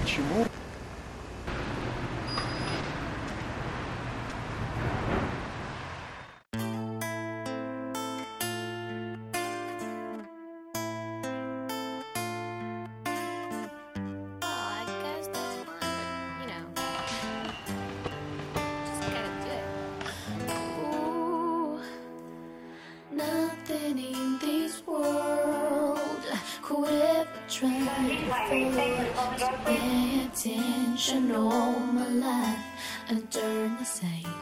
почему? Pay attention all my life and turn the same.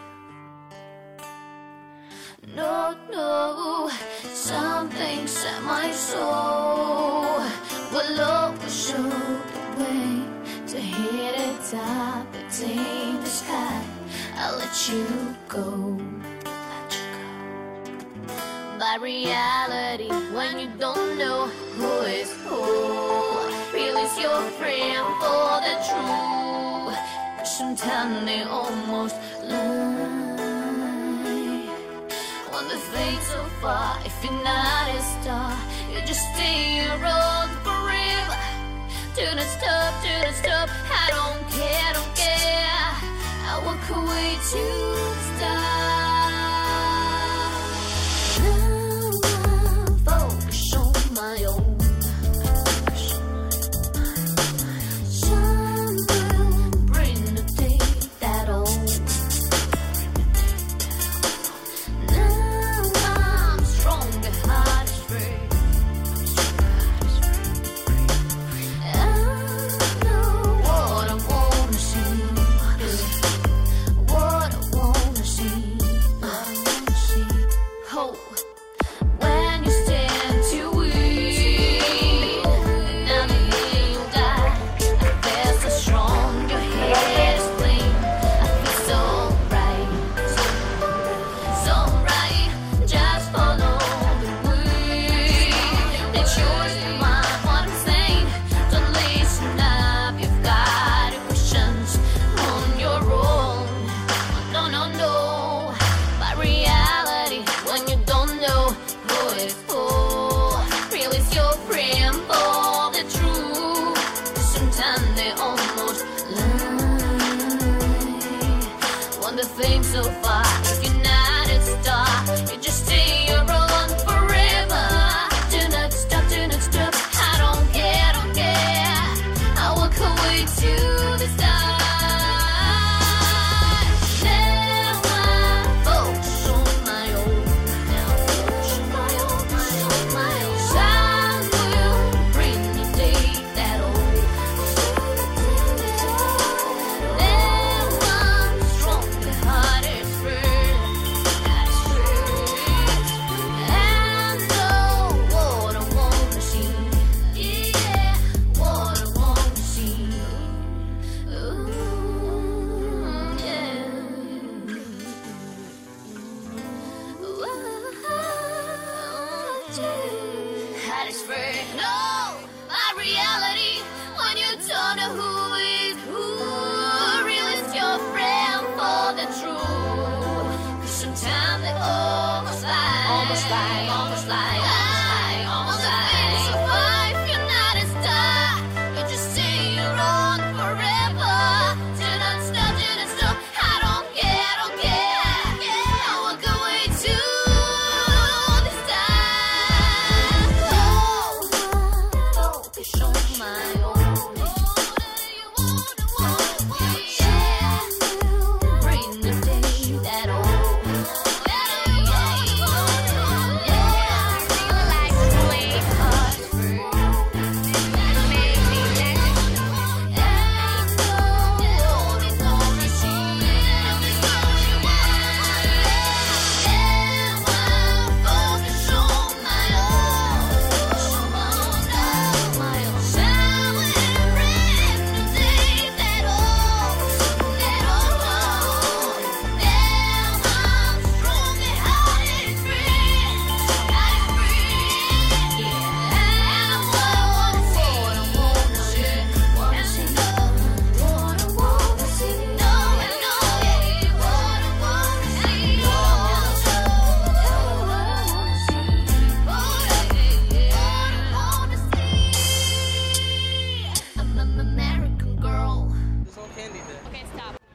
No, no, something set my soul. Well, love will show the way to hit the top, attain the sky. I'll let you go. But reality, when you don't know who is who, real is your friend for the truth. Sometimes they almost lie. When the things so far, if you're not a star, you just stay around forever. Do not stop, do not stop. I don't care, I don't care. I walk away to the stars. My own. Sun will bring the day that old. Now I'm stronger, heart is free. I know what I wanna see. What I wanna see. Oh. When you stand too weak. Things so far, if you're not a star, you just stay around forever. Do not stop, do not stop. I don't care, I don't care. I walk away to the stars. Now I focus on my own. Now I focus on my own, my own, my own. Sun will bring the day that old. No, my reality, when you don't know who is who, real is your friend for the truth. 'Cause sometimes they almost lie, almost lie, almost lie, almost lie. So why, if you're not a star, you just stay around forever. Do not stop, do not stop. I don't care, I don't care. I walk away to the stars. Oh. Okay, stop.